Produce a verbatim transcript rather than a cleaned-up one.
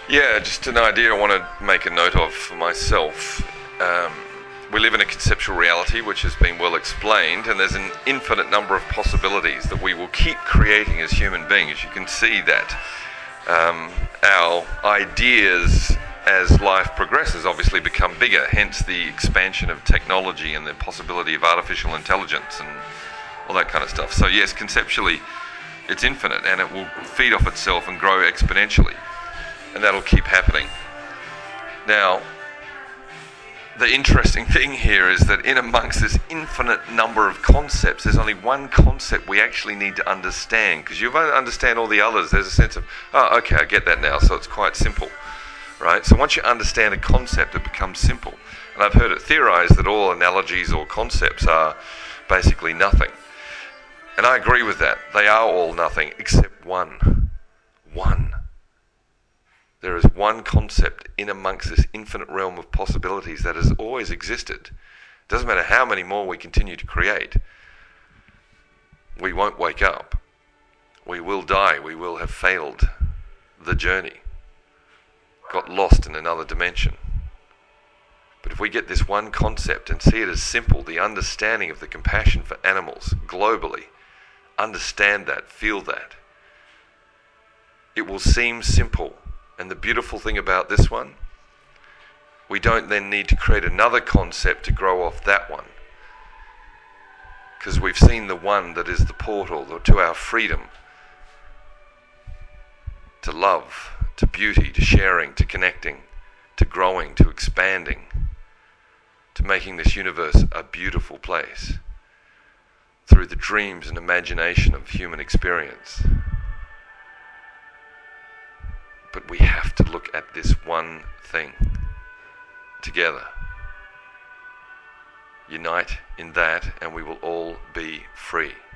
Yeah, just an idea I want to make a note of for myself. Um, we live in a conceptual reality which has been well explained, and there's an infinite number of possibilities that we will keep creating as human beings. You can see that um, our ideas as life progresses obviously become bigger, hence the expansion of technology and the possibility of artificial intelligence and all that kind of stuff. So yes, conceptually it's infinite and it will feed off itself and grow exponentially. And that'll keep happening. Now, the interesting thing here is that in amongst this infinite number of concepts, there's only one concept we actually need to understand, because you won't understand all the others. There's a sense of, oh, okay, I get that now, so it's quite simple, right? So once you understand a concept, it becomes simple. And I've heard it theorized that all analogies or concepts are basically nothing. And I agree with that. They are all nothing, except one. One. There is one concept in amongst this infinite realm of possibilities that has always existed. It doesn't matter how many more we continue to create. We won't wake up. We will die. We will have failed the journey. Got lost in another dimension. But if we get this one concept and see it as simple, the understanding of the compassion for animals globally, understand that, feel that, it will seem simple. And the beautiful thing about this one, we don't then need to create another concept to grow off that one. Because we've seen the one that is the portal to our freedom, to love, to beauty, to sharing, to connecting, to growing, to expanding, to making this universe a beautiful place through the dreams and imagination of human experience. But we have to look at this one thing together. Unite in that and we will all be free.